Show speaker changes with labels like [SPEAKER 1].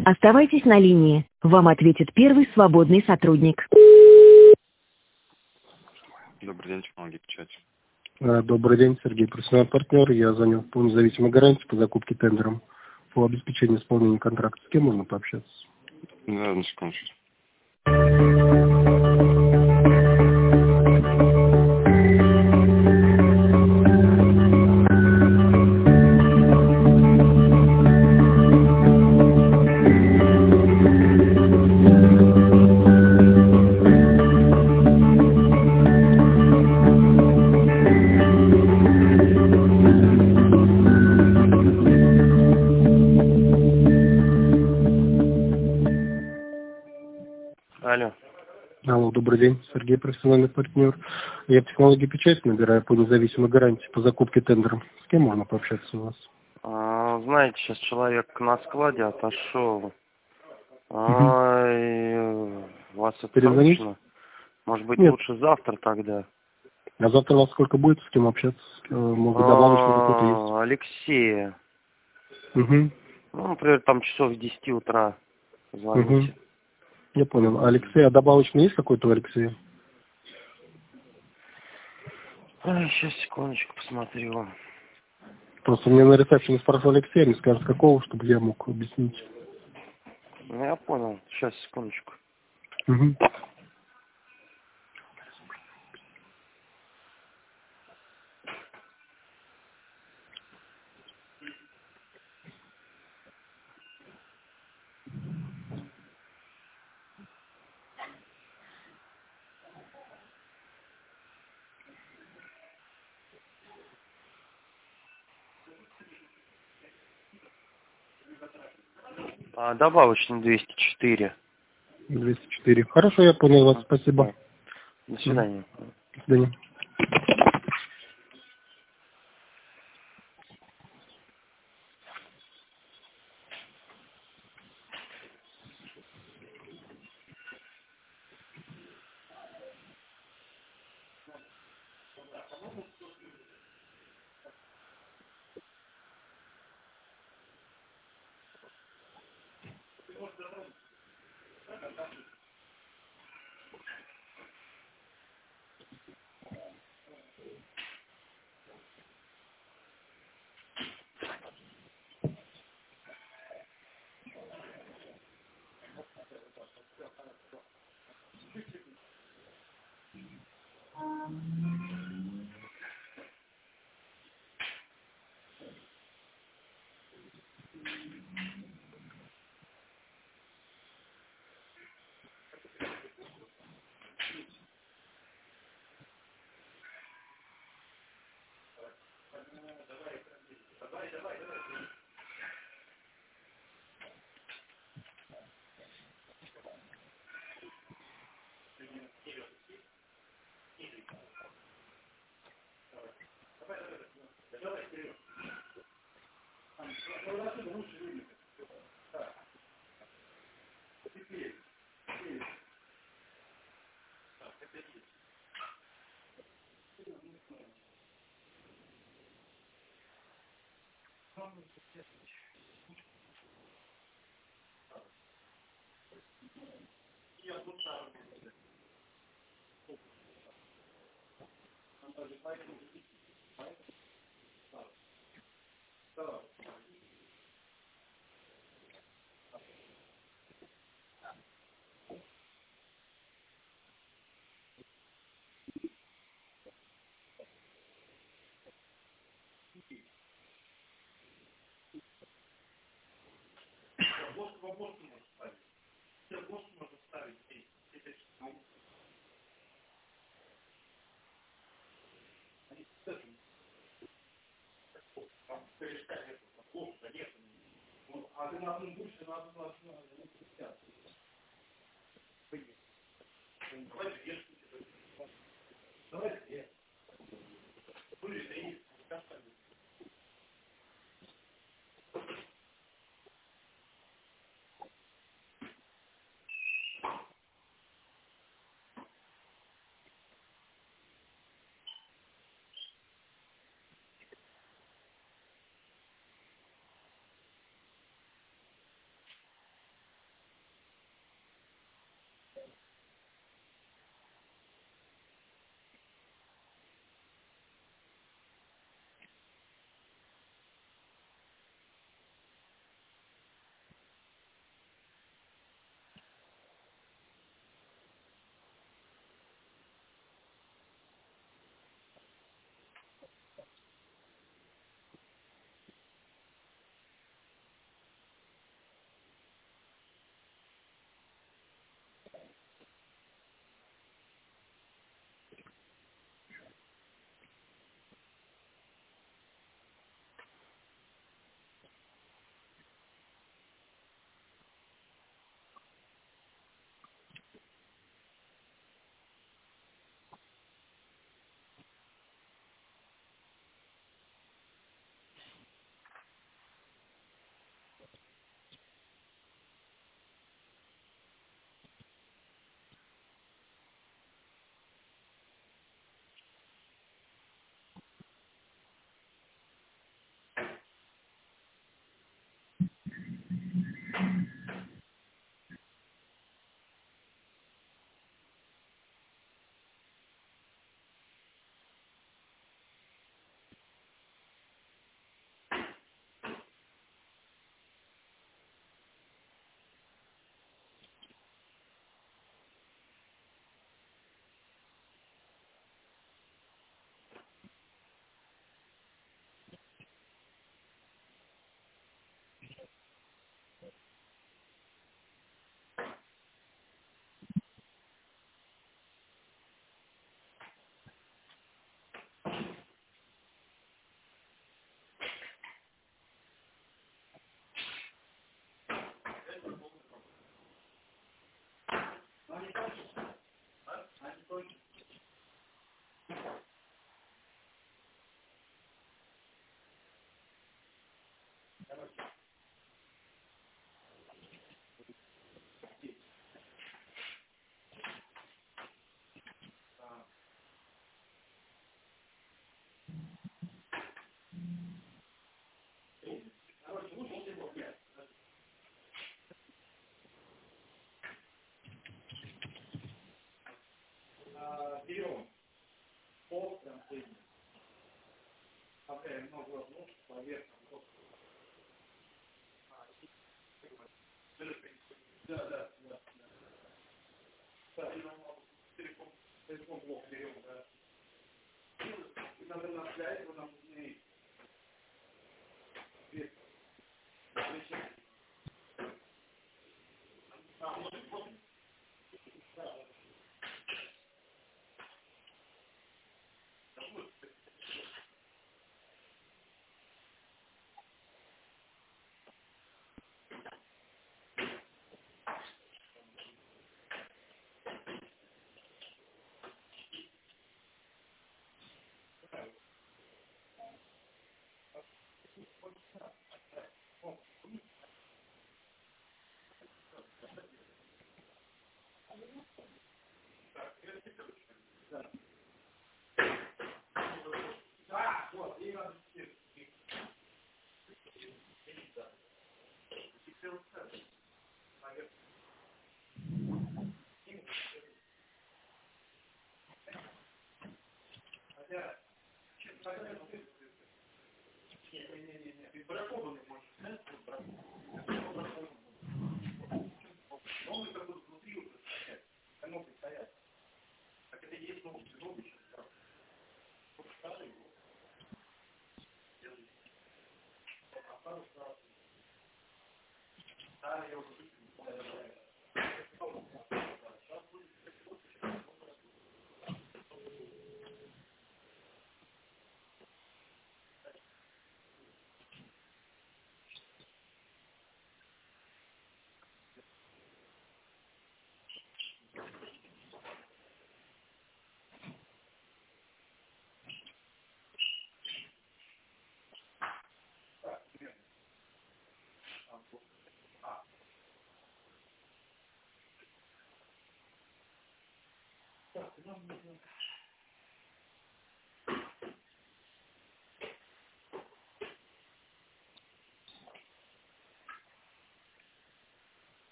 [SPEAKER 1] Оставайтесь на линии. Вам ответит первый свободный сотрудник.
[SPEAKER 2] Добрый день, технологии печати.
[SPEAKER 3] Добрый день, Сергей, профессиональный партнер. Я занял по независимой гарантии по закупке тендером по обеспечению исполнения контракта. С кем можно пообщаться?
[SPEAKER 2] Да, на секундочку. Алло.
[SPEAKER 3] Алло, добрый день, Сергей, профессиональный партнер. Я в технологии печати набираю по независимой гарантии по закупке тендером. С кем можно пообщаться у вас?
[SPEAKER 2] Знаете, сейчас человек на складе отошел. Вас это
[SPEAKER 3] Перезвонить?
[SPEAKER 2] срочно? Может быть,
[SPEAKER 3] Нет.
[SPEAKER 2] лучше завтра тогда?
[SPEAKER 3] А завтра у вас сколько будет, с кем общаться? Может быть, добавочный какой-то есть?
[SPEAKER 2] Алексея.
[SPEAKER 3] Угу.
[SPEAKER 2] Ну, например, там часов с 10 утра звоните.
[SPEAKER 3] Я понял. Алексей, а добавочный есть какой-то у Алексея?
[SPEAKER 2] Сейчас, секундочку, посмотрю.
[SPEAKER 3] Просто мне на ресепшене спрашивал Алексей, не скажет какого, чтобы я мог объяснить.
[SPEAKER 2] Ну, я понял. Сейчас, секундочку.
[SPEAKER 3] Угу.
[SPEAKER 2] Добавочный 204.
[SPEAKER 3] 204. Хорошо, я понял вас. Спасибо.
[SPEAKER 2] До свидания.
[SPEAKER 3] До свидания.